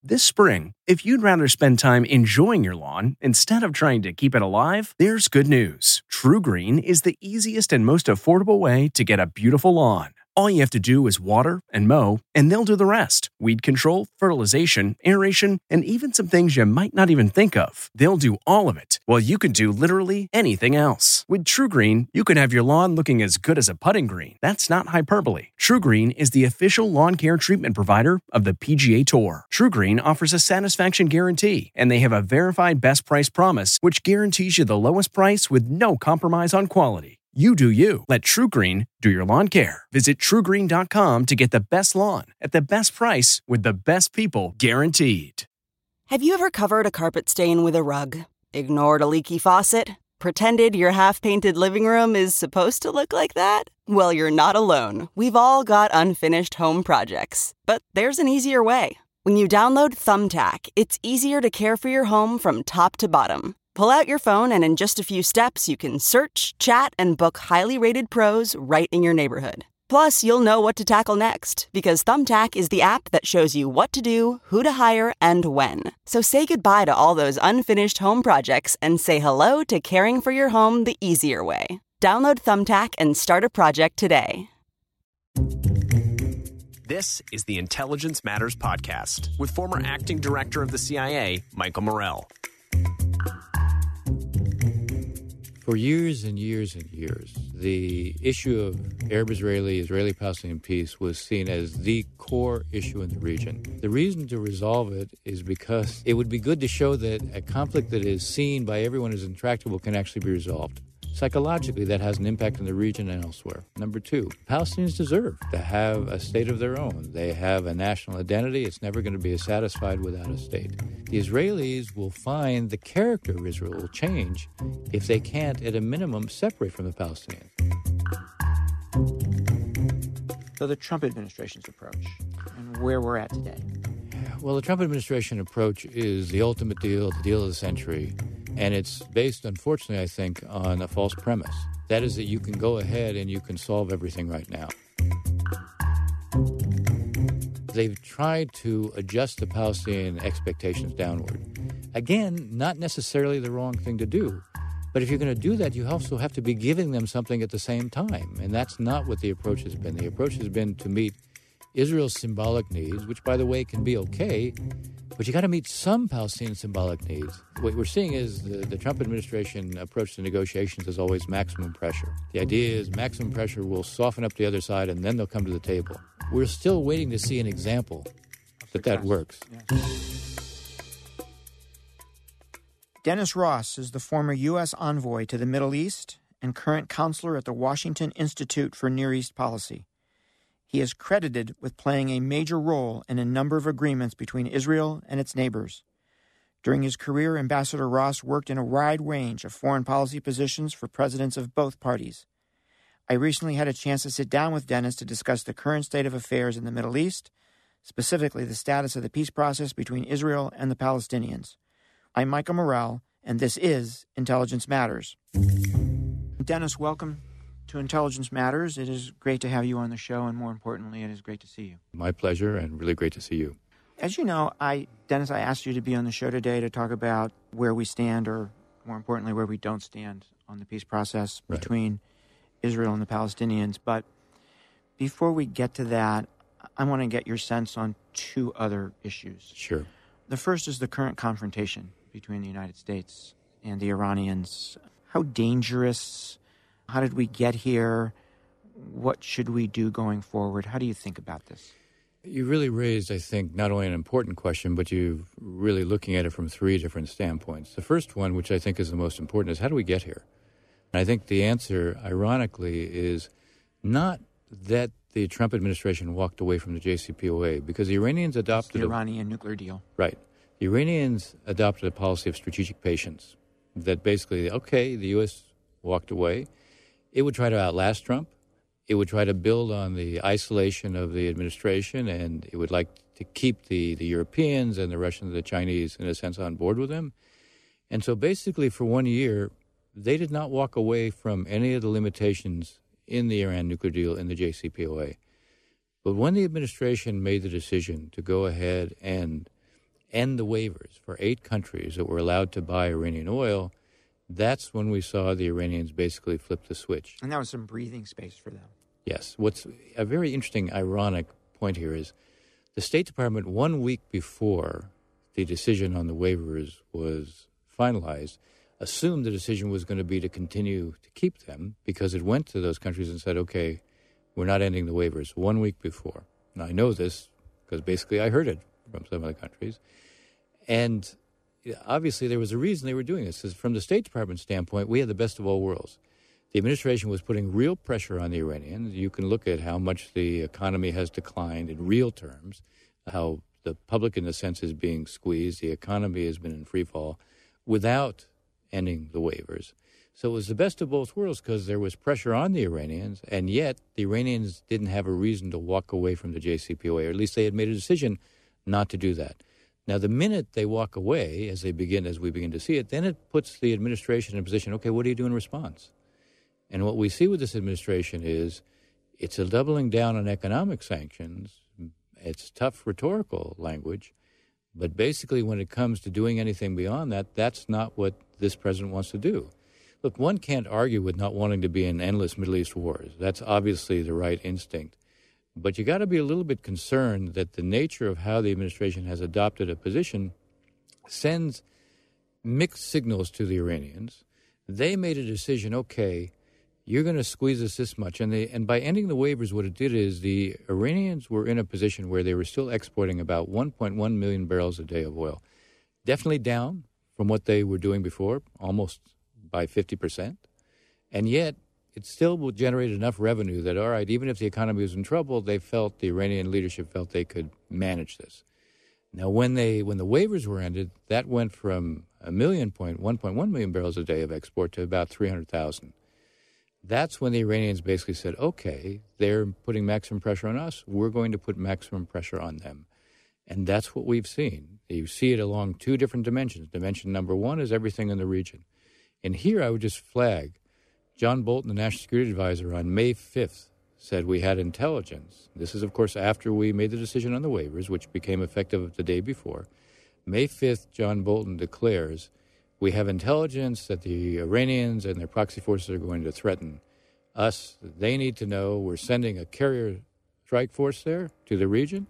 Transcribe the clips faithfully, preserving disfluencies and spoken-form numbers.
This spring, if you'd rather spend time enjoying your lawn instead of trying to keep it alive, there's good news. TruGreen is the easiest and most affordable way to get a beautiful lawn. All you have to do is water and mow, and they'll do the rest. Weed control, fertilization, aeration, and even some things you might not even think of. They'll do all of it, while you can do literally anything else. With TruGreen, you can have your lawn looking as good as a putting green. That's not hyperbole. TruGreen is the official lawn care treatment provider of the P G A Tour. TruGreen offers a satisfaction guarantee, and they have a verified best price promise, which guarantees you the lowest price with no compromise on quality. You do you. Let TruGreen do your lawn care. Visit True Green dot com to get the best lawn at the best price with the best people guaranteed. Have you ever covered a carpet stain with a rug? Ignored a leaky faucet? Pretended your half-painted living room is supposed to look like that? Well, you're not alone. We've all got unfinished home projects. But there's an easier way. When you download Thumbtack, it's easier to care for your home from top to bottom. Pull out your phone and in just a few steps, you can search, chat, and book highly rated pros right in your neighborhood. Plus, you'll know what to tackle next because Thumbtack is the app that shows you what to do, who to hire, and when. So say goodbye to all those unfinished home projects and say hello to caring for your home the easier way. Download Thumbtack and start a project today. This is the Intelligence Matters Podcast with former acting director of the C I A, Michael Morell. For years and years and years, the issue of Arab-Israeli, Israeli-Palestinian peace was seen as the core issue in the region. The reason to resolve it is because it would be good to show that a conflict that is seen by everyone as intractable can actually be resolved. Psychologically, that has an impact in the region and elsewhere. Number two, Palestinians deserve to have a state of their own. They have a national identity. It's never going to be satisfied without a state. The Israelis will find the character of Israel will change if they can't, at a minimum, separate from the Palestinians. So the Trump administration's approach and where we're at today. Well, the Trump administration approach is the ultimate deal, the deal of the century. And it's based, unfortunately, I think, on a false premise. That is that you can go ahead and you can solve everything right now. They've tried to adjust the Palestinian expectations downward. Again, not necessarily the wrong thing to do. But if you're going to do that, you also have to be giving them something at the same time. And that's not what the approach has been. The approach has been to meet Israel's symbolic needs, which, by the way, can be okay, but you got to meet some Palestinian symbolic needs. What we're seeing is the, the Trump administration approach to negotiations is always maximum pressure. The idea is maximum pressure will soften up the other side, and then they'll come to the table. We're still waiting to see an example that that works. Yeah. Dennis Ross is the former U S envoy to the Middle East and current counselor at the Washington Institute for Near East Policy. He is credited with playing a major role in a number of agreements between Israel and its neighbors. During his career, Ambassador Ross worked in a wide range of foreign policy positions for presidents of both parties. I recently had a chance to sit down with Dennis to discuss the current state of affairs in the Middle East, specifically the status of the peace process between Israel and the Palestinians. I'm Michael Morell, and this is Intelligence Matters. Dennis, welcome to Intelligence Matters. It is great to have you on the show, and more importantly, it is great to see you. My pleasure, and really great to see you. As you know, I, Dennis, I asked you to be on the show today to talk about where we stand, or more importantly, where we don't stand on the peace process right. between Israel and the Palestinians. But before we get to that, I want to get your sense on two other issues. Sure. The first is the current confrontation between the United States and the Iranians. How dangerous? How did we get here? What should we do going forward? How do you think about this? You really raised, I think, not only an important question, but you're really looking at it from three different standpoints. The first one, which I think is the most important, is how do we get here? And I think the answer, ironically, is not that the Trump administration walked away from the J C P O A, because the Iranians adopted... It's the Iranian a, nuclear deal. Right. The Iranians adopted a policy of strategic patience, that basically, okay, the U S walked away. It would try to outlast Trump. It would try to build on the isolation of the administration, and it would like to keep the, the Europeans and the Russians and the Chinese, in a sense, on board with them. And so basically for one year, they did not walk away from any of the limitations in the Iran nuclear deal in the J C P O A. But when the administration made the decision to go ahead and end the waivers for eight countries that were allowed to buy Iranian oil, that's when we saw the Iranians basically flip the switch. And that was some breathing space for them. Yes. What's a very interesting, ironic point here is the State Department, one week before the decision on the waivers was finalized, assumed the decision was going to be to continue to keep them because it went to those countries and said, okay, we're not ending the waivers one week before. And I know this because basically I heard it from some of the countries. And obviously there was a reason they were doing this. Because from the State Department standpoint, we had the best of all worlds. The administration was putting real pressure on the Iranians. You can look at how much the economy has declined in real terms, how the public, in a sense, is being squeezed. The economy has been in free fall without ending the waivers. So it was the best of both worlds because there was pressure on the Iranians, and yet the Iranians didn't have a reason to walk away from the J C P O A, or at least they had made a decision not to do that. Now, the minute they walk away, as they begin, as we begin to see it, then it puts the administration in a position, okay, what do you do in response? And what we see with this administration is it's a doubling down on economic sanctions. It's tough rhetorical language, but basically when it comes to doing anything beyond that, that's not what this president wants to do. Look, one can't argue with not wanting to be in endless Middle East wars. That's obviously the right instinct. But you got to be a little bit concerned that the nature of how the administration has adopted a position sends mixed signals to the Iranians. They made a decision, okay, you're going to squeeze us this much. And they, and by ending the waivers, what it did is the Iranians were in a position where they were still exporting about one point one million barrels a day of oil. Definitely down from what they were doing before, almost by fifty percent. And yet, it still will generate enough revenue that, all right, even if the economy was in trouble, they felt, the Iranian leadership felt they could manage this. Now, when they when the waivers were ended, that went from a million point, one point one million barrels a day of export to about three hundred thousand. That's when the Iranians basically said, okay, they're putting maximum pressure on us, we're going to put maximum pressure on them. And that's what we've seen. You see it along two different dimensions. Dimension number one is everything in the region. And here I would just flag, John Bolton, the National Security Advisor, on May fifth said we had intelligence. This is, of course, after we made the decision on the waivers, which became effective the day before. May fifth, John Bolton declares, we have intelligence that the Iranians and their proxy forces are going to threaten us. They need to know we're sending a carrier strike force there to the region.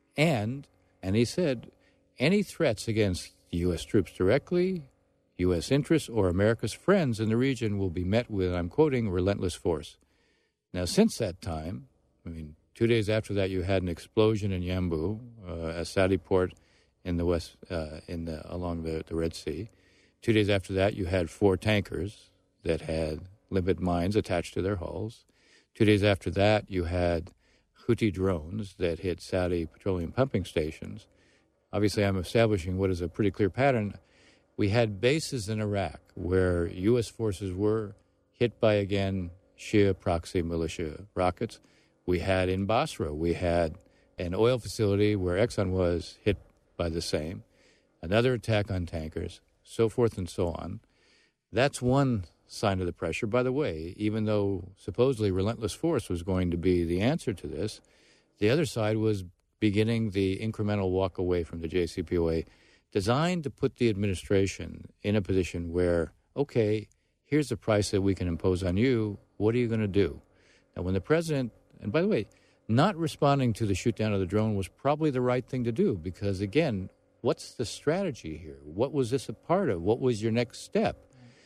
And, and he said, any threats against U S troops directly, U S interests, or America's friends in the region will be met with, I'm quoting, relentless force. Now, since that time, I mean, two days after that, you had an explosion in Yanbu, uh, a Saudi port in the west, uh, in the, along the, the Red Sea. Two days after that, you had four tankers that had limpet mines attached to their hulls. Two days after that, you had Houthi drones that hit Saudi petroleum pumping stations. Obviously, I'm establishing what is a pretty clear pattern. We had bases in Iraq where U S forces were hit by, again, Shia proxy militia rockets. We had in Basra, we had an oil facility where Exxon was hit by the same. Another attack on tankers, so forth and so on. That's one sign of the pressure. By the way, even though supposedly relentless force was going to be the answer to this, the other side was beginning the incremental walk away from the J C P O A, designed to put the administration in a position where, okay, here's the price that we can impose on you. What are you going to do? Now, when the president, and by the way, not responding to the shoot down of the drone was probably the right thing to do because, again, what's the strategy here? What was this a part of? What was your next step?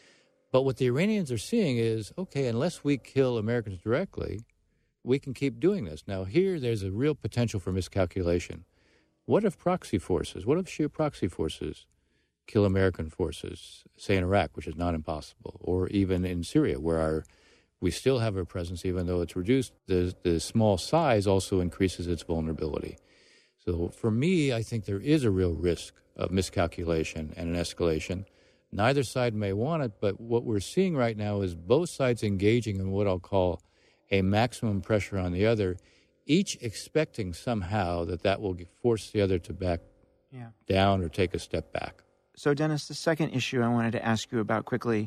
But what the Iranians are seeing is, okay, unless we kill Americans directly, we can keep doing this. Now, here there's a real potential for miscalculation. What if proxy forces, what if Shia proxy forces kill American forces, say in Iraq, which is not impossible, or even in Syria, where our, we still have a presence, even though it's reduced, the, the small size also increases its vulnerability. So for me, I think there is a real risk of miscalculation and an escalation. Neither side may want it, but what we're seeing right now is both sides engaging in what I'll call a maximum pressure on the other, each expecting somehow that that will force the other to back yeah. down or take a step back. So, Dennis, the second issue I wanted to ask you about quickly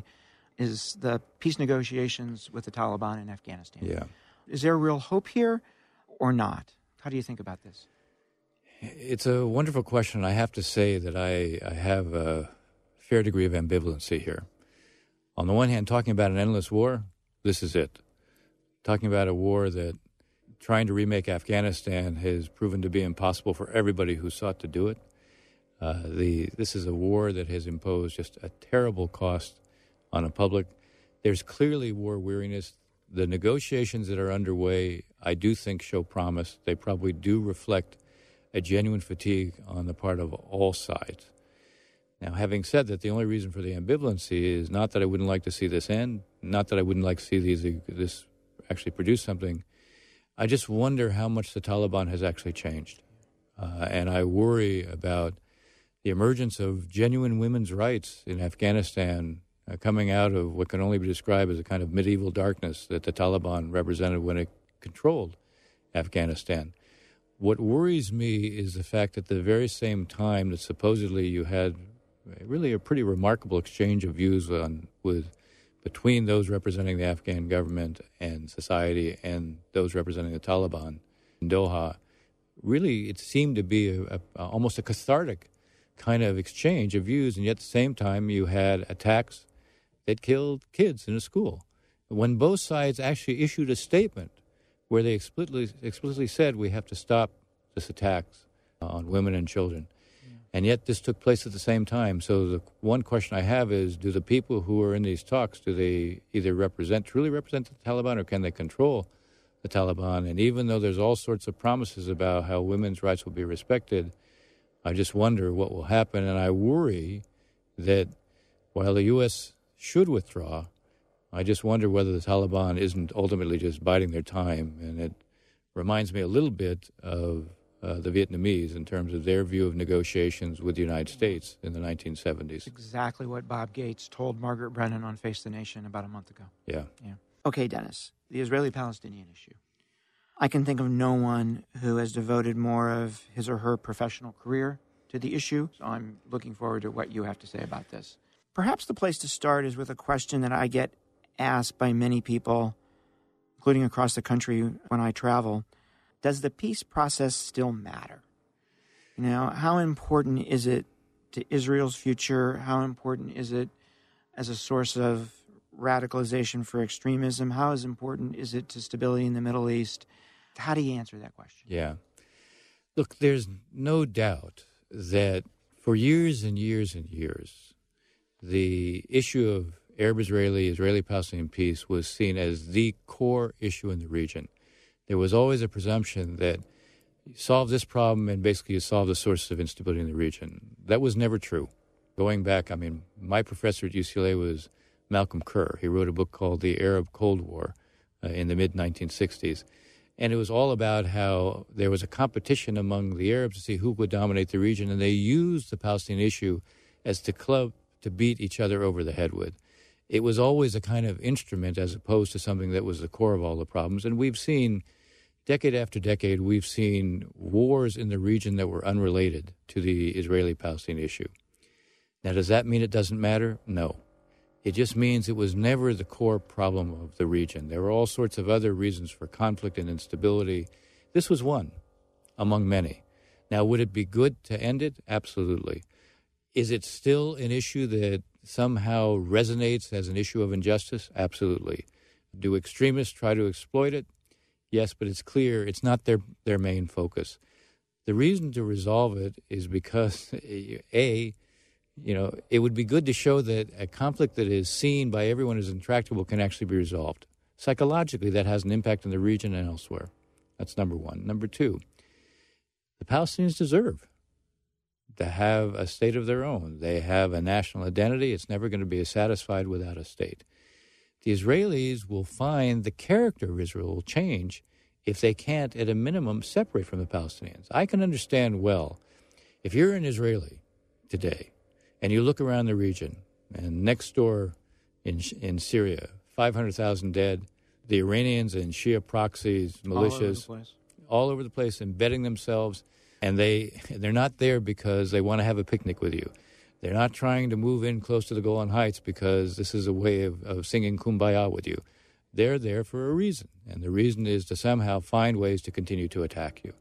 is the peace negotiations with the Taliban in Afghanistan. Yeah. Is there real hope here or not? How do you think about this? It's a wonderful question. I have to say that I, I have a fair degree of ambivalency here. On the one hand, talking about an endless war, this is it. Talking about a war that trying to remake Afghanistan has proven to be impossible for everybody who sought to do it. Uh, the this is a war that has imposed just a terrible cost on a public. There's clearly war weariness. The negotiations that are underway, I do think, show promise. They probably do reflect a genuine fatigue on the part of all sides. Now, having said that, the only reason for the ambivalency is not that I wouldn't like to see this end, not that I wouldn't like to see these this actually produce something. I just wonder how much the Taliban has actually changed. Uh, and I worry about the emergence of genuine women's rights in Afghanistan uh, coming out of what can only be described as a kind of medieval darkness that the Taliban represented when it controlled Afghanistan. What worries me is the fact that at the very same time that supposedly you had really a pretty remarkable exchange of views on, with between those representing the Afghan government and society and those representing the Taliban in Doha, really it seemed to be a, a, almost a cathartic kind of exchange of views, and yet at the same time you had attacks that killed kids in a school. When both sides actually issued a statement where they explicitly, explicitly said we have to stop this attacks on women and children. And yet this took place at the same time. So the one question I have is, do the people who are in these talks, do they either represent, truly represent the Taliban, or can they control the Taliban? And even though there's all sorts of promises about how women's rights will be respected, I just wonder what will happen. And I worry that while the U S should withdraw, I just wonder whether the Taliban isn't ultimately just biding their time. And it reminds me a little bit of Uh, the Vietnamese in terms of their view of negotiations with the United States in the nineteen seventies. Exactly what Bob Gates told Margaret Brennan on Face the Nation about a month ago. Yeah. Yeah. Okay, Dennis, the Israeli-Palestinian issue. I can think of no one who has devoted more of his or her professional career to the issue, so I'm looking forward to what you have to say about this. Perhaps the place to start is with a question that I get asked by many people, including across the country when I travel. Does the peace process still matter? You know, how important is it to Israel's future? How important is it as a source of radicalization for extremism? How is important is it to stability in the Middle East? How do you answer that question? Yeah. Look, there's no doubt that for years and years and years, the issue of Arab-Israeli, Israeli-Palestinian peace was seen as the core issue in the region. There was always a presumption that you solve this problem and basically you solve the sources of instability in the region. That was never true. Going back, I mean, my professor at U C L A was Malcolm Kerr. He wrote a book called The Arab Cold War uh, in the mid nineteen sixties. And it was all about how there was a competition among the Arabs to see who would dominate the region, and they used the Palestinian issue as the club to beat each other over the head with. It was always a kind of instrument as opposed to something that was the core of all the problems. And we've seen, decade after decade, we've seen wars in the region that were unrelated to the Israeli-Palestinian issue. Now, does that mean it doesn't matter? No. It just means it was never the core problem of the region. There were all sorts of other reasons for conflict and instability. This was one among many. Now, would it be good to end it? Absolutely. Is it still an issue that somehow resonates as an issue of injustice? Absolutely. Do extremists try to exploit it? Yes, but it's clear it's not their, their main focus. The reason to resolve it is because, A, you know, it would be good to show that a conflict that is seen by everyone as intractable can actually be resolved. Psychologically, that has an impact in the region and elsewhere. That's number one. Number two, the Palestinians deserve to have a state of their own. They have a national identity. It's never going to be satisfied without a state. The Israelis will find the character of Israel will change if they can't, at a minimum, separate from the Palestinians. I can understand well, if you're an Israeli today and you look around the region, and next door in in Syria, five hundred thousand dead, the Iranians and Shia proxies, militias, all over the place, all over the place embedding themselves, and they, they're not there because they want to have a picnic with you. They're not trying to move in close to the Golan Heights because this is a way of, of singing Kumbaya with you. They're there for a reason, and the reason is to somehow find ways to continue to attack you.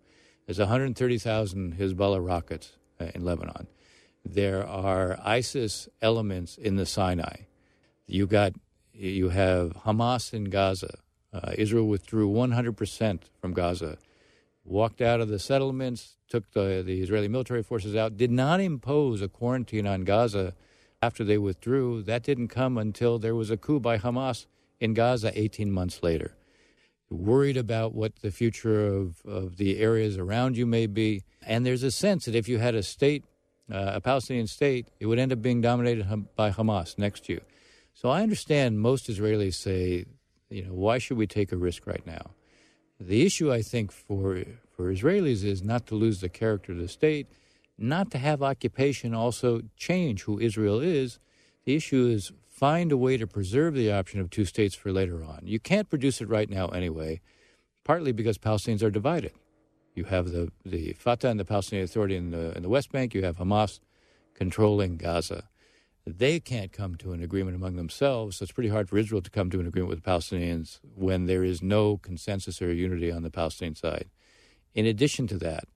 There's one hundred thirty thousand Hezbollah rockets uh, in Lebanon. There are ISIS elements in the Sinai. You got, you have Hamas in Gaza. Uh, Israel withdrew one hundred percent from Gaza, walked out of the settlements, took the, the Israeli military forces out, did not impose a quarantine on Gaza after they withdrew. That didn't come until there was a coup by Hamas in Gaza eighteen months later. Worried about what the future of, of the areas around you may be. And there's a sense that if you had a state, uh, a Palestinian state, it would end up being dominated by Hamas next to you. So I understand most Israelis say, you know, why should we take a risk right now? The issue, I think, for for Israelis is not to lose the character of the state, not to have occupation also change who Israel is. The issue is find a way to preserve the option of two states for later on. You can't produce it right now anyway, partly because Palestinians are divided. You have the, the Fatah and the Palestinian Authority in the, in the West Bank. You have Hamas controlling Gaza. They can't come to an agreement among themselves, so it's pretty hard for Israel to come to an agreement with the Palestinians when there is no consensus or unity on the Palestinian side. In addition to that,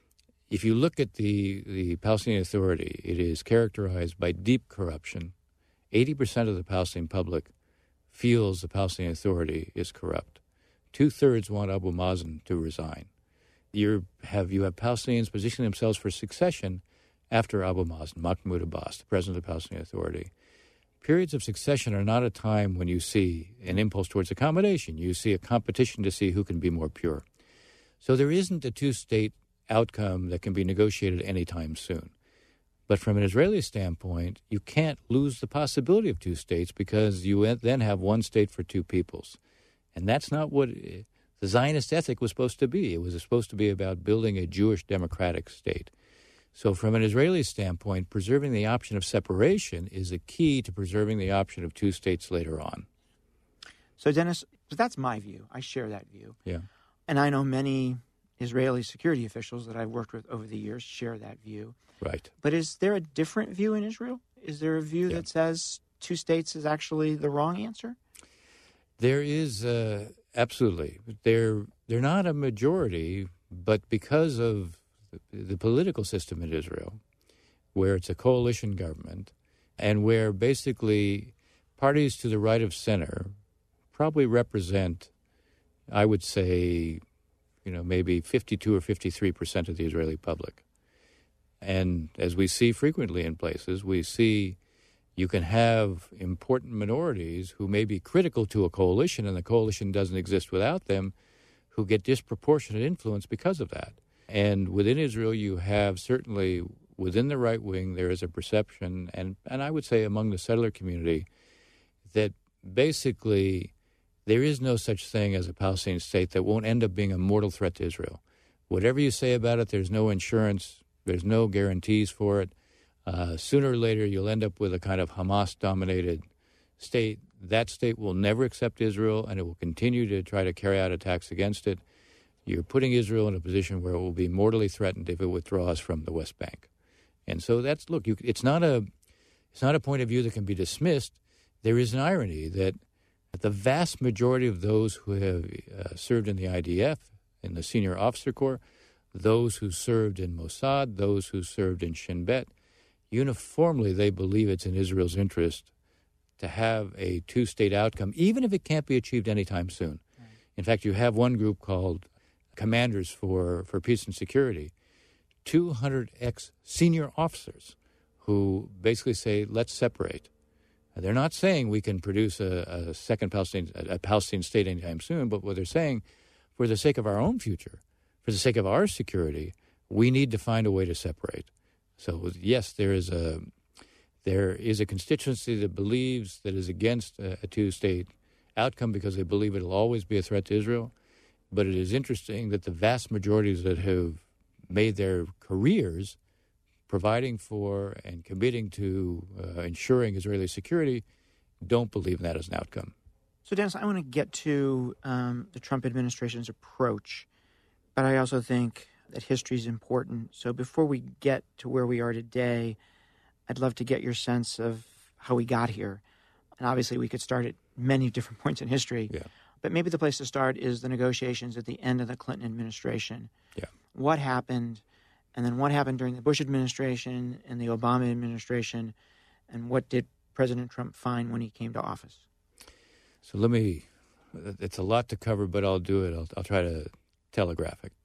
if you look at the, the Palestinian Authority, it is characterized by deep corruption. eighty percent of the Palestinian public feels the Palestinian Authority is corrupt. Two-thirds want Abu Mazen to resign. You have, you have Palestinians positioning themselves for succession after Abu Mazen, Mahmoud Abbas, the president of the Palestinian Authority. Periods of succession are not a time when you see an impulse towards accommodation. You see a competition to see who can be more pure. So there isn't a two-state outcome that can be negotiated anytime soon. But from an Israeli standpoint, you can't lose the possibility of two states because you then have one state for two peoples. And that's not what the Zionist ethic was supposed to be. It was supposed to be about building a Jewish democratic state. So from an Israeli standpoint, preserving the option of separation is a key to preserving the option of two states later on. So, Dennis, that's my view. I share that view. Yeah. And I know many Israeli security officials that I've worked with over the years share that view. Right. But is there a different view in Israel? Is there a view yeah. that says two states is actually the wrong answer? There is, uh, absolutely. They're, they're not a majority, but because of the political system in Israel, where it's a coalition government, and where basically parties to the right of center probably represent, I would say, you know, maybe fifty-two or fifty-three percent of the Israeli public. And as we see frequently in places, we see you can have important minorities who may be critical to a coalition, and the coalition doesn't exist without them, who get disproportionate influence because of that. And within Israel, you have certainly within the right wing, there is a perception, and, and I would say among the settler community, that basically there is no such thing as a Palestinian state that won't end up being a mortal threat to Israel. Whatever you say about it, there's no insurance, there's no guarantees for it. Uh, sooner or later, you'll end up with a kind of Hamas-dominated state. That state will never accept Israel, and it will continue to try to carry out attacks against it. You're putting Israel in a position where it will be mortally threatened if it withdraws from the West Bank. And so that's, look, you, it's not a it's not a point of view that can be dismissed. There is an irony that the vast majority of those who have uh, served in the I D F, in the Senior Officer Corps, those who served in Mossad, those who served in Shin Bet, uniformly they believe it's in Israel's interest to have a two-state outcome, even if it can't be achieved anytime soon. Right. In fact, you have one group called Commanders for, for Peace and Security, two hundred ex-senior officers who basically say, let's separate. They're not saying we can produce a, a second Palestinian, a Palestinian state anytime soon, but what they're saying, for the sake of our own future, for the sake of our security, we need to find a way to separate. So yes, there is a there is a constituency that believes that is against a, a two-state outcome because they believe it will always be a threat to Israel. But it is interesting that the vast majorities that have made their careers providing for and committing to uh, ensuring Israeli security don't believe in that as an outcome. So, Dennis, I want to get to um, the Trump administration's approach, but I also think that history is important. So before we get to where we are today, I'd love to get your sense of how we got here. And obviously we could start at many different points in history, yeah. but maybe the place to start is the negotiations at the end of the Clinton administration. Yeah. what happened, and then what happened during the Bush administration and the Obama administration, and what did President Trump find when he came to office? So let me, it's a lot to cover, but I'll do it. I'll, I'll try to telegraph it.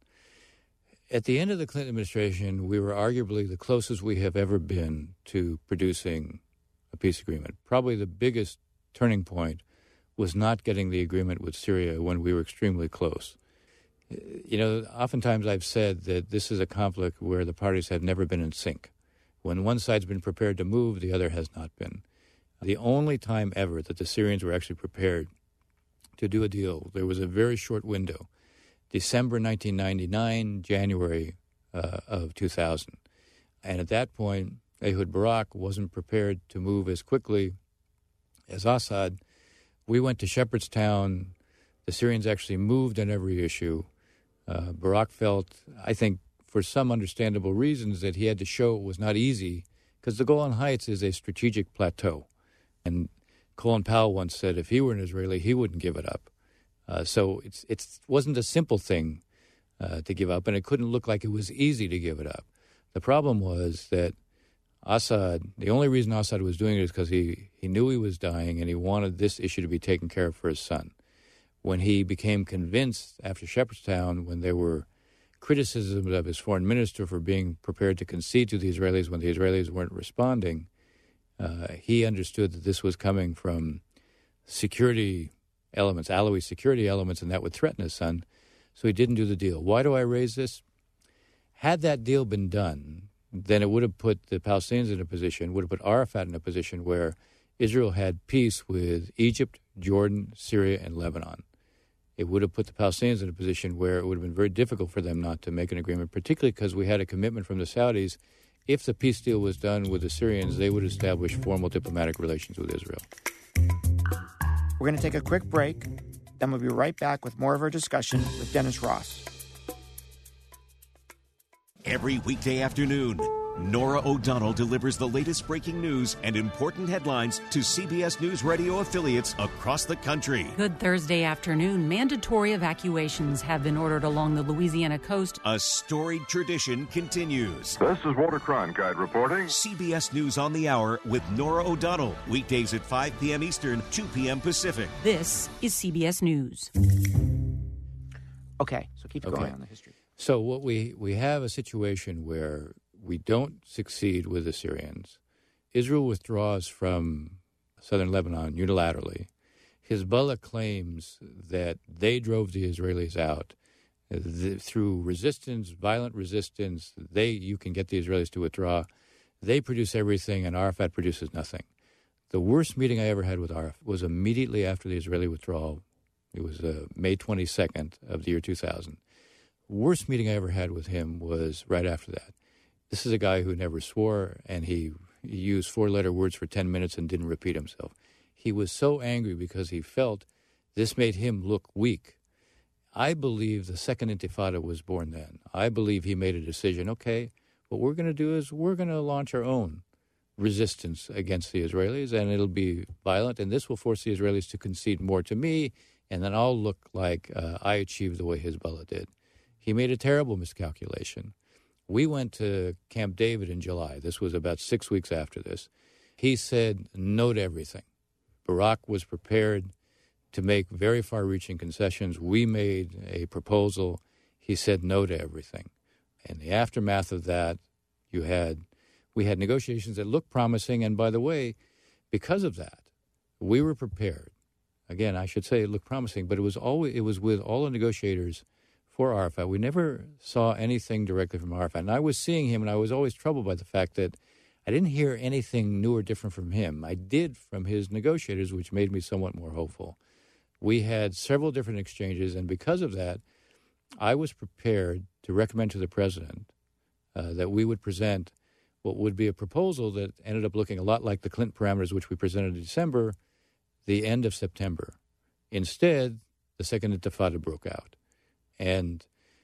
At the end of the Clinton administration, we were arguably the closest we have ever been to producing a peace agreement. Probably the biggest turning point was not getting the agreement with Syria when we were extremely close. You know, oftentimes I've said that this is a conflict where the parties have never been in sync. When one side's been prepared to move, the other has not been. The only time ever that the Syrians were actually prepared to do a deal, there was a very short window, December nineteen ninety-nine, January uh, of two thousand. And at that point, Ehud Barak wasn't prepared to move as quickly as Assad. We went to Shepherdstown. The Syrians actually moved on every issue. Uh, Barak felt, I think, for some understandable reasons, that he had to show it was not easy, because the Golan Heights is a strategic plateau. And Colin Powell once said if he were an Israeli, he wouldn't give it up. Uh, so it's it's wasn't a simple thing uh, to give up, and it couldn't look like it was easy to give it up. The problem was that Assad, the only reason Assad was doing it is because he, he knew he was dying, and he wanted this issue to be taken care of for his son. When he became convinced after Shepherdstown, when there were criticisms of his foreign minister for being prepared to concede to the Israelis when the Israelis weren't responding, uh, he understood that this was coming from security elements, Alawi security elements, and that would threaten his son. So he didn't do the deal. Why do I raise this? Had that deal been done, then it would have put the Palestinians in a position, would have put Arafat in a position where Israel had peace with Egypt, Jordan, Syria, and Lebanon. It would have put the Palestinians in a position where it would have been very difficult for them not to make an agreement, particularly because we had a commitment from the Saudis. If the peace deal was done with the Syrians, they would establish formal diplomatic relations with Israel. We're going to take a quick break, then we'll be right back with more of our discussion with Dennis Ross. Every weekday afternoon, Norah O'Donnell delivers the latest breaking news and important headlines to C B S News Radio affiliates across the country. Good Thursday afternoon. Mandatory evacuations have been ordered along the Louisiana coast. A storied tradition continues. This is Walter Cronkite reporting. C B S News on the Hour with Norah O'Donnell. Weekdays at five p.m. Eastern, two p.m. Pacific. This is C B S News. Okay, so keep Okay. going on the history. So what we, we have a situation where we don't succeed with the Syrians. Israel withdraws from southern Lebanon unilaterally. Hezbollah claims that they drove the Israelis out. The, through resistance, violent resistance, they you can get the Israelis to withdraw. They produce everything, and Arafat produces nothing. The worst meeting I ever had with Arafat was immediately after the Israeli withdrawal. It was uh, May twenty-second of the year two thousand. Worst meeting I ever had with him was right after that. This is a guy who never swore, and he, he used four-letter words for ten minutes and didn't repeat himself. He was so angry because he felt this made him look weak. I believe the second intifada was born then. I believe he made a decision, okay, what we're going to do is we're going to launch our own resistance against the Israelis, and it'll be violent, and this will force the Israelis to concede more to me, and then I'll look like uh, I achieved the way Hezbollah did. He made a terrible miscalculation. We went to Camp David in July. This was about six weeks after this. He said no to everything. Barak was prepared to make very far-reaching concessions. We made a proposal. He said no to everything. In the aftermath of that, you had we had negotiations that looked promising. And by the way, because of that, we were prepared. Again, I should say it looked promising, but it was always it was with all the negotiators for Arafat. We never saw anything directly from Arafat. And I was seeing him, and I was always troubled by the fact that I didn't hear anything new or different from him. I did from his negotiators, which made me somewhat more hopeful. We had several different exchanges, and because of that, I was prepared to recommend to the president uh, that we would present what would be a proposal that ended up looking a lot like the Clinton parameters, which we presented in December, the end of September. Instead, the second intifada broke out. And,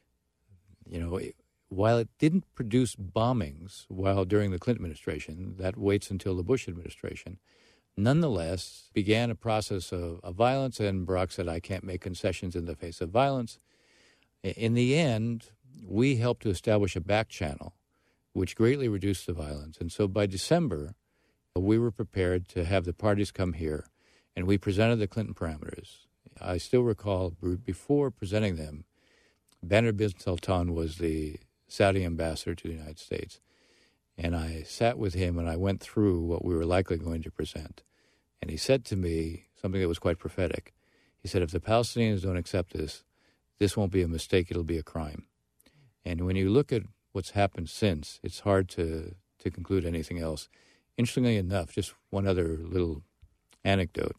you know, it, while it didn't produce bombings while during the Clinton administration, that waits until the Bush administration, nonetheless began a process of, of violence, and Barak said, I can't make concessions in the face of violence. In the end, we helped to establish a back channel, which greatly reduced the violence. And so by December, we were prepared to have the parties come here, and we presented the Clinton parameters. I still recall, before presenting them, Banner bin Sultan was the Saudi ambassador to the United States. And I sat with him and I went through what we were likely going to present. And he said to me something that was quite prophetic. He said, if the Palestinians don't accept this, this won't be a mistake, it'll be a crime. And when you look at what's happened since, it's hard to, to conclude anything else. Interestingly enough, just one other little anecdote.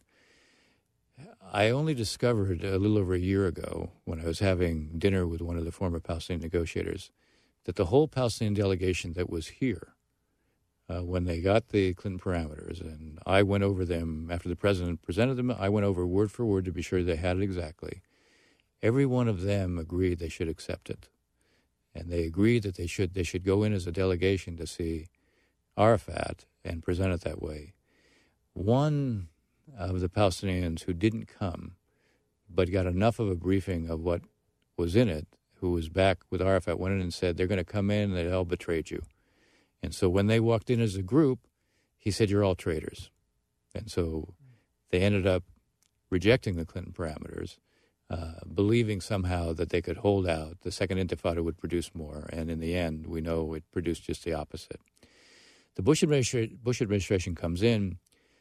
I only discovered a little over a year ago, when I was having dinner with one of the former Palestinian negotiators, that the whole Palestinian delegation that was here, uh, when they got the Clinton parameters, and I went over them after the president presented them, I went over word for word to be sure they had it exactly. Every one of them agreed they should accept it. And they agreed that they should they should go in as a delegation to see Arafat and present it that way. One of the Palestinians who didn't come, but got enough of a briefing of what was in it, who was back with Arafat, went in and said, they're going to come in and they all betrayed you. And so when they walked in as a group, he said, you're all traitors. And so they ended up rejecting the Clinton parameters, uh, believing somehow that they could hold out. The Second Intifada would produce more. And in the end, we know it produced just the opposite. The Bush administration, Bush administration comes in.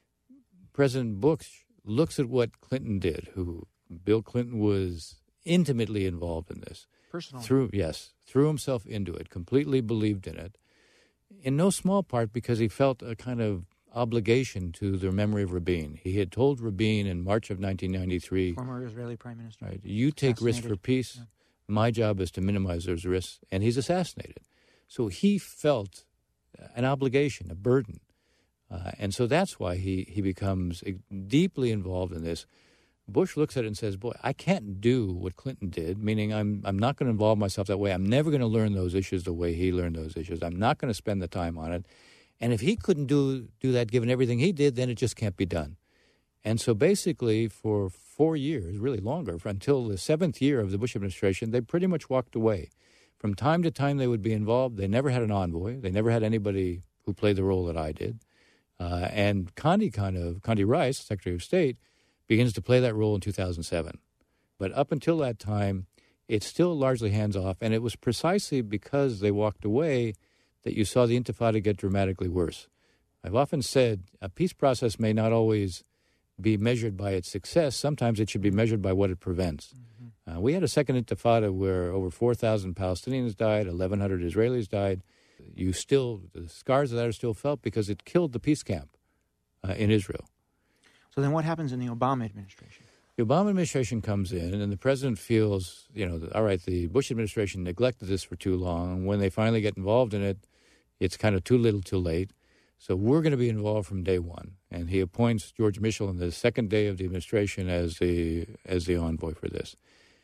President Bush looks at what Clinton did, who Bill Clinton was intimately involved in this. Personally. Threw, yes, threw himself into it, completely believed in it, in no small part because he felt a kind of obligation to the memory of Rabin. He had told Rabin in March of nineteen ninety-three, former Israeli prime minister, right, you take risks for peace, yeah. My job is to minimize those risks, and he's assassinated. So he felt an obligation, a burden. Uh, and so that's why he, he becomes deeply involved in this. Bush looks at it and says, boy, I can't do what Clinton did, meaning I'm I'm not going to involve myself that way. I'm never going to learn those issues the way he learned those issues. I'm not going to spend the time on it. And if he couldn't do, do that given everything he did, then it just can't be done. And so basically for four years, really longer, for until the seventh year of the Bush administration, they pretty much walked away. From time to time they would be involved. They never had an envoy. They never had anybody who played the role that I did. Uh, and Condi kind of, Condi Rice, Secretary of State, begins to play that role in two thousand seven. But up until that time, it's still largely hands-off, and it was precisely because they walked away that you saw the Intifada get dramatically worse. I've often said a peace process may not always be measured by its success. Sometimes it should be measured by what it prevents. Mm-hmm. Uh, we had a second Intifada where over four thousand Palestinians died, eleven hundred Israelis died. You still, the scars of that are still felt because it killed the peace camp uh, in Israel. So then what happens in the Obama administration? The Obama administration comes in, and the president feels, you know, all right, the Bush administration neglected this for too long. When they finally get involved in it, it's kind of too little too late. So we're going to be involved from day one. And he appoints George Mitchell on the second day of the administration as the as the envoy for this.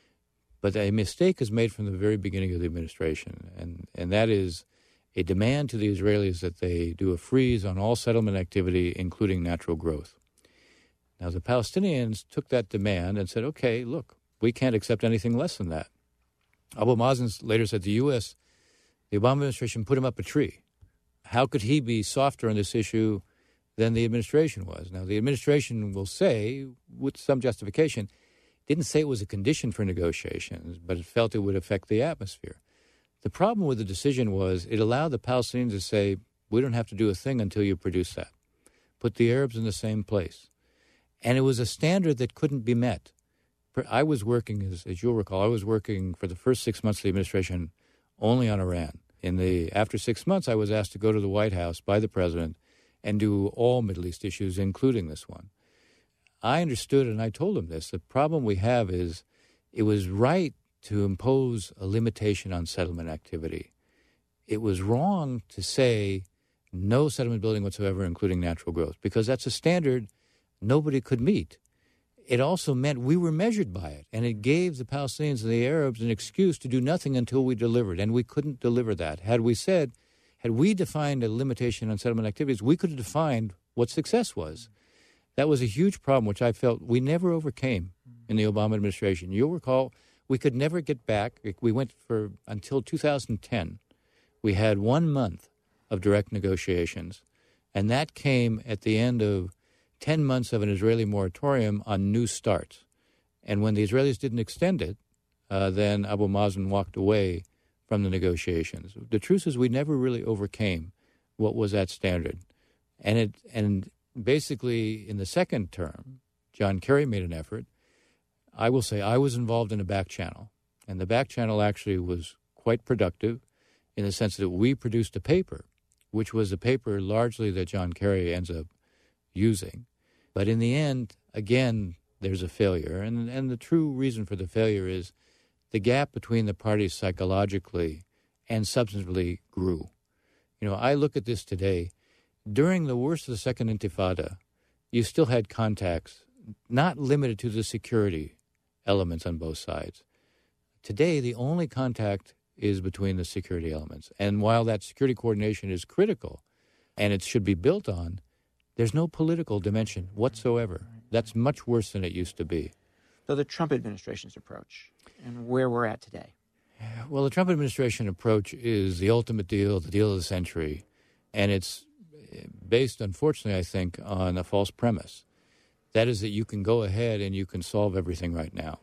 But a mistake is made from the very beginning of the administration, and, and that is a demand to the Israelis that they do a freeze on all settlement activity, including natural growth. Now, the Palestinians took that demand and said, okay, look, we can't accept anything less than that. Abu Mazen later said the U S, the Obama administration put him up a tree. How could he be softer on this issue than the administration was? Now, the administration will say, with some justification, didn't say it was a condition for negotiations, but it felt it would affect the atmosphere. The problem with the decision was it allowed the Palestinians to say, we don't have to do a thing until you produce that. Put the Arabs in the same place. And it was a standard that couldn't be met. I was working, as, as you'll recall, I was working for the first six months of the administration only on Iran. In the after six months, I was asked to go to the White House by the president and do all Middle East issues, including this one. I understood, and I told him this, the problem we have is it was right to impose a limitation on settlement activity. It was wrong to say no settlement building whatsoever, including natural growth, because that's a standard nobody could meet. It also meant we were measured by it, and it gave the Palestinians and the Arabs an excuse to do nothing until we delivered, and we couldn't deliver that. Had we said, had we defined a limitation on settlement activities, we could have defined what success was. That was a huge problem, which I felt we never overcame in the Obama administration. You'll recall We could never get back. We went for, until two thousand ten, we had one month of direct negotiations, and that came at the end of ten months of an Israeli moratorium on new starts. And when the Israelis didn't extend it, uh, then Abu Mazen walked away from the negotiations. The truth is we never really overcame what was that standard. And it and basically in the second term, John Kerry made an effort. I will say I was involved in a back channel, and the back channel actually was quite productive in the sense that we produced a paper, which was a paper largely that John Kerry ends up using. But in the end, again, there's a failure. And, and the true reason for the failure is the gap between the parties psychologically and substantively grew. You know, I look at this today. During the worst of the Second Intifada, you still had contacts, not limited to the security elements on both sides. Today, the only contact is between the security elements. And while that security coordination is critical and it should be built on, there's no political dimension whatsoever. That's much worse than it used to be. So the Trump administration's approach and where we're at today. Well, the Trump administration approach is the ultimate deal, the deal of the century. And it's based, unfortunately, I think, on a false premise. That is that you can go ahead and you can solve everything right now.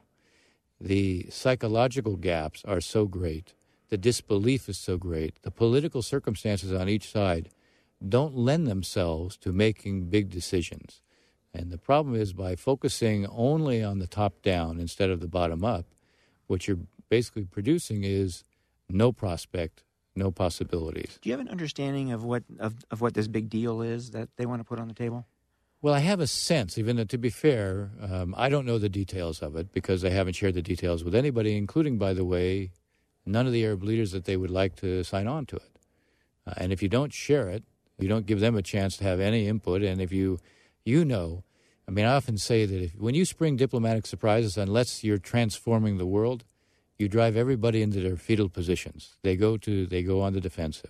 The psychological gaps are so great. The disbelief is so great. The political circumstances on each side don't lend themselves to making big decisions. And the problem is by focusing only on the top down instead of the bottom up, what you're basically producing is no prospect, no possibilities. Do you have an understanding of what of, of what this big deal is that they want to put on the table? Well, I have a sense, even though, to be fair, um, I don't know the details of it because they haven't shared the details with anybody, including, by the way, none of the Arab leaders that they would like to sign on to it. Uh, and if you don't share it, you don't give them a chance to have any input. And if you, you know, I mean, I often say that if, when you spring diplomatic surprises, unless you're transforming the world, you drive everybody into their fetal positions. They go to, they go on the defensive.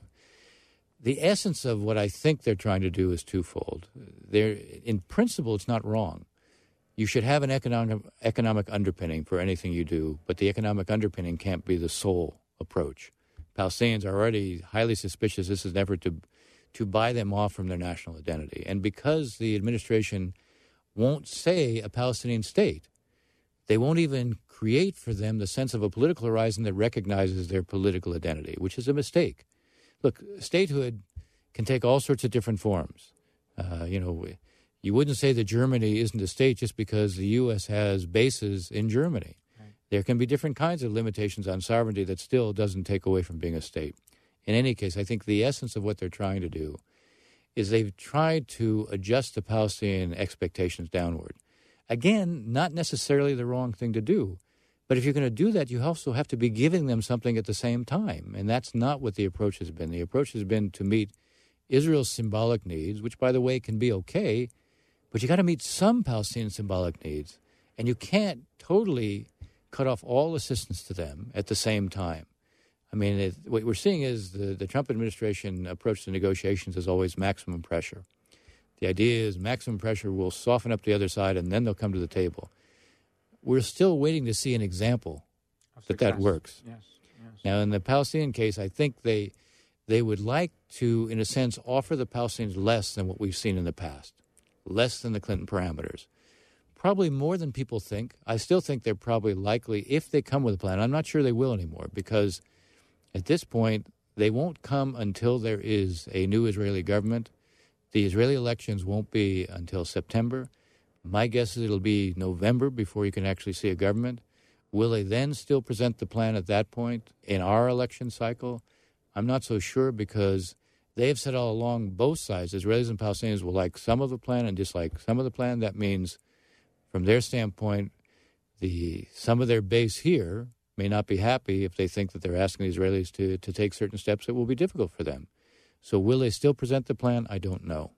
The essence of what I think they're trying to do is twofold. They're, in principle, it's not wrong. You should have an economic economic underpinning for anything you do, but the economic underpinning can't be the sole approach. Palestinians are already highly suspicious this is an effort to to buy them off from their national identity. And because the administration won't say a Palestinian state, they won't even create for them the sense of a political horizon that recognizes their political identity, which is a mistake. Look, statehood can take all sorts of different forms. Uh, you know, you wouldn't say that Germany isn't a state just because the U S has bases in Germany. Right. There can be different kinds of limitations on sovereignty that still doesn't take away from being a state. In any case, I think the essence of what they're trying to do is they've tried to adjust the Palestinian expectations downward. Again, not necessarily the wrong thing to do. But if you're going to do that, you also have to be giving them something at the same time. And that's not what the approach has been. The approach has been to meet Israel's symbolic needs, which, by the way, can be okay, but you got to meet some Palestinian symbolic needs. And you can't totally cut off all assistance to them at the same time. I mean, it, what we're seeing is the, the Trump administration approach to negotiations is always maximum pressure. The idea is maximum pressure will soften up the other side, and then they'll come to the table. We're still waiting to see an example that that works. Yes, yes. Now, in the Palestinian case, I think they they would like to, in a sense, offer the Palestinians less than what we've seen in the past, less than the Clinton parameters. Probably more than people think. I still think they're probably likely, if they come with a plan. I'm not sure they will anymore because at this point, they won't come until there is a new Israeli government. The Israeli elections won't be until September. My guess is it'll be November before you can actually see a government. Will they then still present the plan at that point in our election cycle? I'm not so sure because they have said all along, both sides, Israelis and Palestinians, will like some of the plan and dislike some of the plan. That means, from their standpoint, the some of their base here may not be happy if they think that they're asking the Israelis to, to take certain steps that will be difficult for them. So will they still present the plan? I don't know.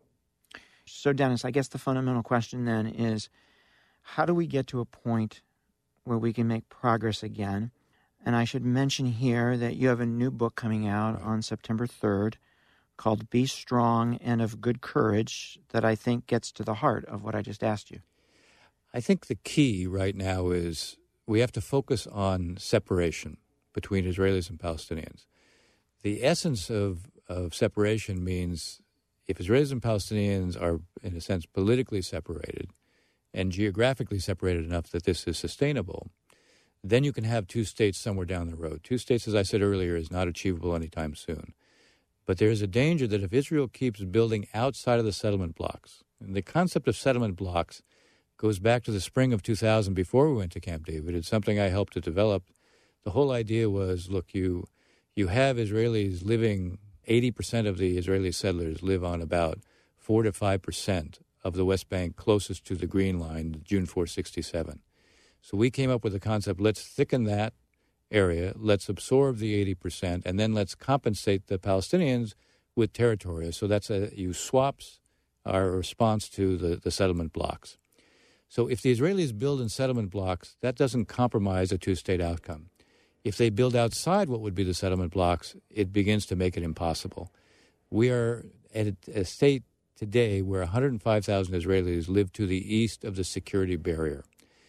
So, Dennis, I guess the fundamental question then is, how do we get to a point where we can make progress again? And I should mention here that you have a new book coming out right. on September third called Be Strong and of Good Courage that I think gets to the heart of what I just asked you. I think the key right now is we have to focus on separation between Israelis and Palestinians. The essence of, of separation means if Israelis and Palestinians are, in a sense, politically separated and geographically separated enough that this is sustainable, then you can have two states somewhere down the road. Two states, as I said earlier, is not achievable anytime soon. But there is a danger that if Israel keeps building outside of the settlement blocks, and the concept of settlement blocks goes back to the spring of two thousand before we went to Camp David. It's something I helped to develop. The whole idea was, look, you you have Israelis living, eighty percent of the Israeli settlers live on about four to five percent of the West Bank closest to the Green Line, June fourth, sixty-seven. So we came up with the concept, let's thicken that area, let's absorb the eighty percent, and then let's compensate the Palestinians with territory. So that's a, you swaps our response to the, the settlement blocks. So if the Israelis build in settlement blocks, that doesn't compromise a two-state outcome. If they build outside what would be the settlement blocks, it begins to make it impossible. We are at a, a state today where one hundred five thousand Israelis live to the east of the security barrier.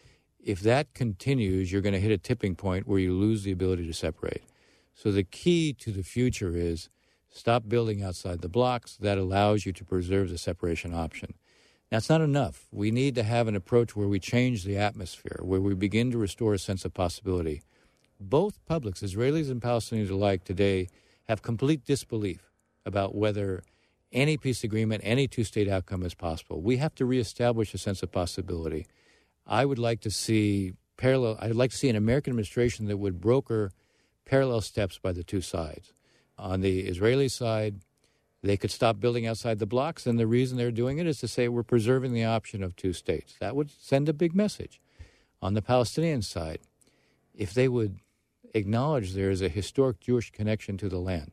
If that continues, you're going to hit a tipping point where you lose the ability to separate. So the key to the future is stop building outside the blocks. That allows you to preserve the separation option. That's not enough. We need to have an approach where we change the atmosphere, where we begin to restore a sense of possibility. Both publics, Israelis and Palestinians alike today, have complete disbelief about whether any peace agreement, any two-state outcome is possible. We have to reestablish a sense of possibility. I would like to see parallel. I'd like to see an American administration that would broker parallel steps by the two sides. On the Israeli side, they could stop building outside the blocks, and the reason they're doing it is to say we're preserving the option of two states. That would send a big message. On the Palestinian side, if they would acknowledge there is a historic Jewish connection to the land,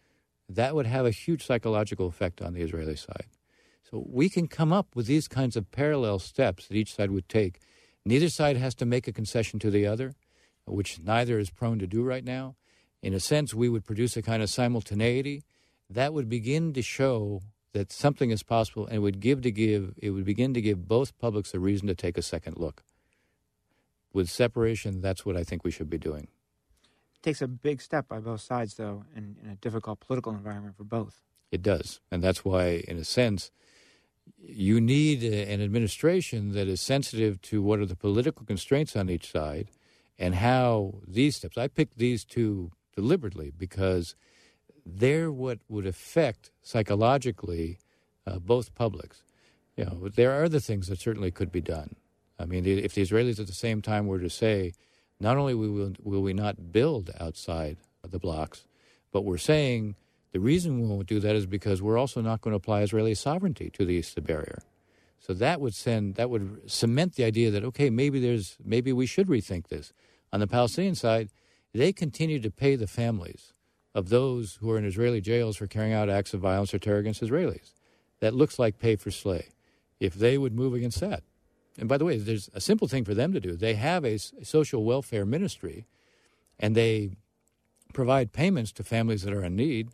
that would have a huge psychological effect on the Israeli side. So we can come up with these kinds of parallel steps that each side would take. Neither side has to make a concession to the other, which neither is prone to do right now. In a sense, we would produce a kind of simultaneity that would begin to show that something is possible, and it would give to give. It would begin to give both publics a reason to take a second look. With separation, that's what I think we should be doing. It takes a big step by both sides, though, in, in a difficult political environment for both. It does, and that's why, in a sense, you need a, an administration that is sensitive to what are the political constraints on each side and how these steps. I picked these two deliberately because they're what would affect psychologically uh, both publics. You know, there are other things that certainly could be done. I mean, if the Israelis at the same time were to say, not only will, will we not build outside of the blocks, but we're saying the reason we won't do that is because we're also not going to apply Israeli sovereignty to the east of the barrier. So that would send, that would cement the idea that, okay, maybe there's, maybe we should rethink this. On the Palestinian side, they continue to pay the families of those who are in Israeli jails for carrying out acts of violence or terror against Israelis. That looks like pay for slay. If they would move against that. And by the way, there's a simple thing for them to do. They have a social welfare ministry, and they provide payments to families that are in need,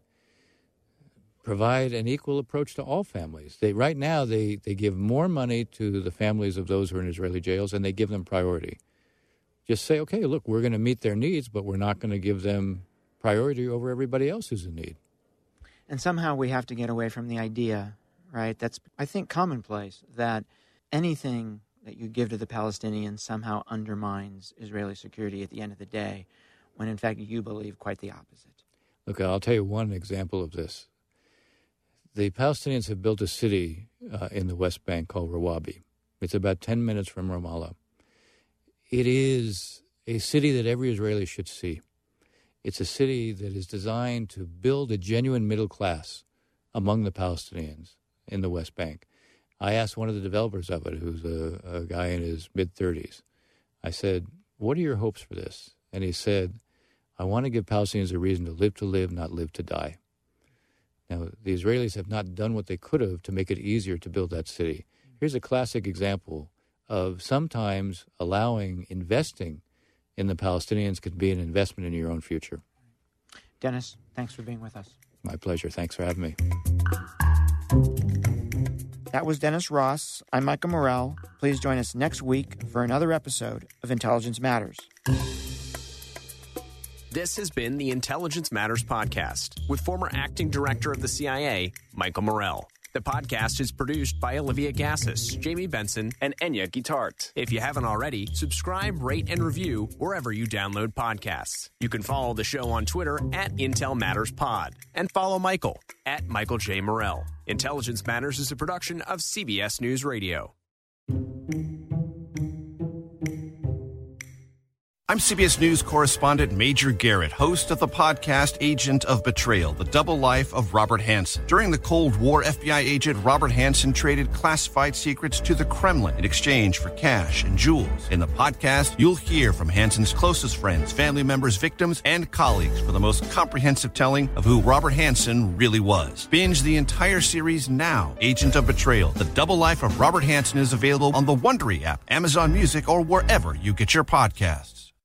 provide an equal approach to all families. They right now, they, they give more money to the families of those who are in Israeli jails, and they give them priority. Just say, okay, look, we're going to meet their needs, but we're not going to give them priority over everybody else who's in need. And somehow we have to get away from the idea, right, that's, I think, commonplace, that anything that you give to the Palestinians somehow undermines Israeli security at the end of the day, when in fact you believe quite the opposite. Look, I'll tell you one example of this. The Palestinians have built a city uh, in the West Bank called Rawabi. It's about ten minutes from Ramallah. It is a city that every Israeli should see. It's a city that is designed to build a genuine middle class among the Palestinians in the West Bank. I asked one of the developers of it, who's a, a guy in his mid-thirties, I said, what are your hopes for this? And he said, I want to give Palestinians a reason to live to live, not live to die. Now, the Israelis have not done what they could have to make it easier to build that city. Here's a classic example of sometimes allowing investing in the Palestinians could be an investment in your own future. Dennis, thanks for being with us. My pleasure. Thanks for having me. That was Dennis Ross. I'm Micah Morell. Please join us next week for another episode of Intelligence Matters. This has been the Intelligence Matters podcast with former acting director of the C I A, Michael Morell. The podcast is produced by Olivia Gassis, Jamie Benson, and Enya Guitart. If you haven't already, subscribe, rate, and review wherever you download podcasts. You can follow the show on Twitter at Intel Matters Pod and follow Michael at Michael J. Morell. Intelligence Matters is a production of C B S News Radio. I'm C B S News correspondent Major Garrett, host of the podcast Agent of Betrayal, The Double Life of Robert Hanssen. During the Cold War, F B I agent Robert Hanssen traded classified secrets to the Kremlin in exchange for cash and jewels. In the podcast, you'll hear from Hanssen's closest friends, family members, victims, and colleagues for the most comprehensive telling of who Robert Hanssen really was. Binge the entire series now. Agent of Betrayal, The Double Life of Robert Hanssen is available on the Wondery app, Amazon Music, or wherever you get your podcasts.